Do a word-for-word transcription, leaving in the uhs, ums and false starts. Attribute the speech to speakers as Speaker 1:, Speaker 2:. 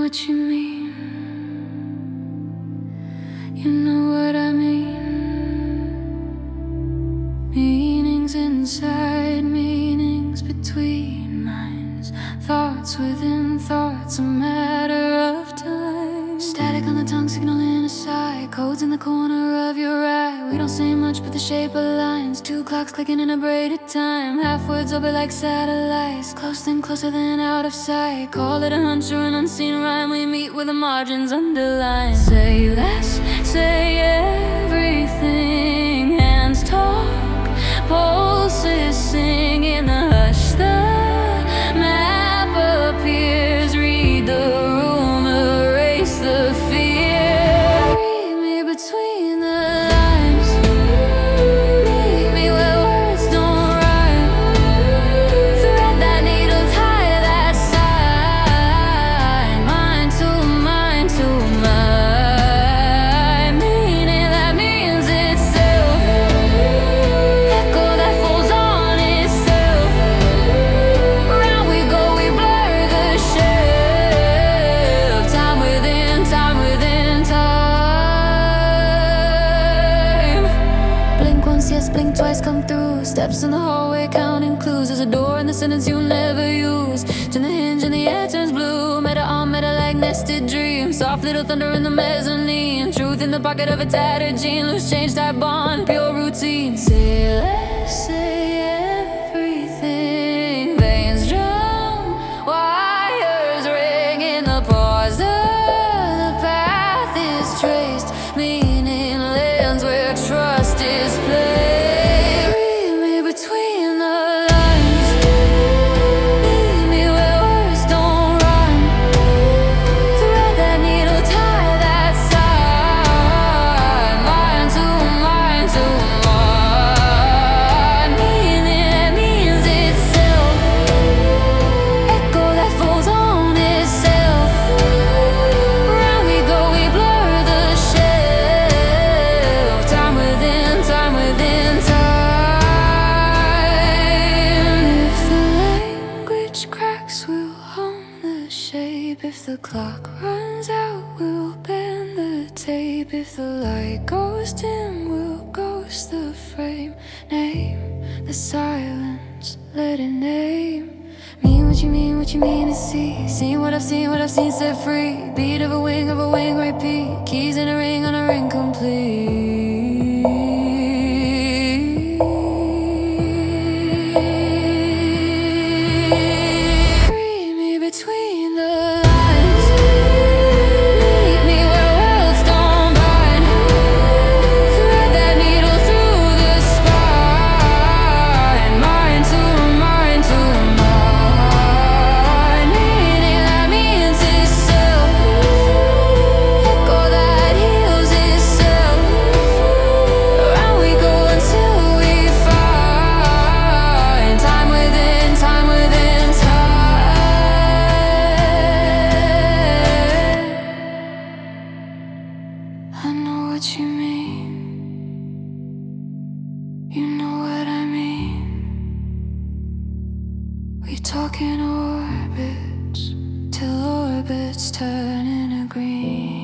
Speaker 1: what you mean. You know what I mean. Meanings inside, meanings between minds. Thoughts within thoughts, a matter of time. Static on the tongue, signaling a sigh. Codes in the corner of your eye. We don't say much, but the shape aligns. Two clocks clicking in a braided time. Half words orbit like satellites. Close then closer than out of sight. Call it a hunch or an unseen rhyme. We meet where the margins underline. Say less, say everything. Hands talk, pulses sing in the hush. The map appears. Read the room, erase the fear. Read me between the lines. Meet me where words don't rhyme. Thread that needle, tie that sign. Mind to mind to mind. Meaning that means itself. Echo that falls on itself. Round we go, we blur the shelf. Time within, time within time. Blink once, yes, blink twice, come through. Steps in the hallway, counting clues. There's a door in the sentence you'll never use. Turn the hinge and the air turns blue. Meta on meta like nested dreams. Soft little thunder in the mezzanine. Truth in the pocket of a tattered jean. Loose change, type bond, pure routine. Say less, say everything. Veins drum, wires ring in the pause. The path is traced. Meaning lands where trust is placed. Read me between the lines. Meet me where words don't rhyme. Thread that needle, tie that sign. Mind to mind to mind. Meaning that means itself. Echo that falls on itself. Round we go, we blur the shelf. Time within, time within time. If the language cracks, we'll hone the shape. If the clock runs out, we'll bend the tape. If the light goes dim, we'll ghost the frame. Name the silence, let it name. Mean what you mean, what you mean to see. Seen what I've seen, what I've seen set free. Beat of a wing, of a wing, repeat. Keys in a ring, on a ring complete. Read me between the lines. Meet me where worlds don't bind. Thread that needle through the spine. Mind to mind to mind. Meaning that means itself. Echo that heals itself. Around we go until we find. Time within, time within time. I know what you mean. You know what I mean. We talk in orbits till orbits turn into green.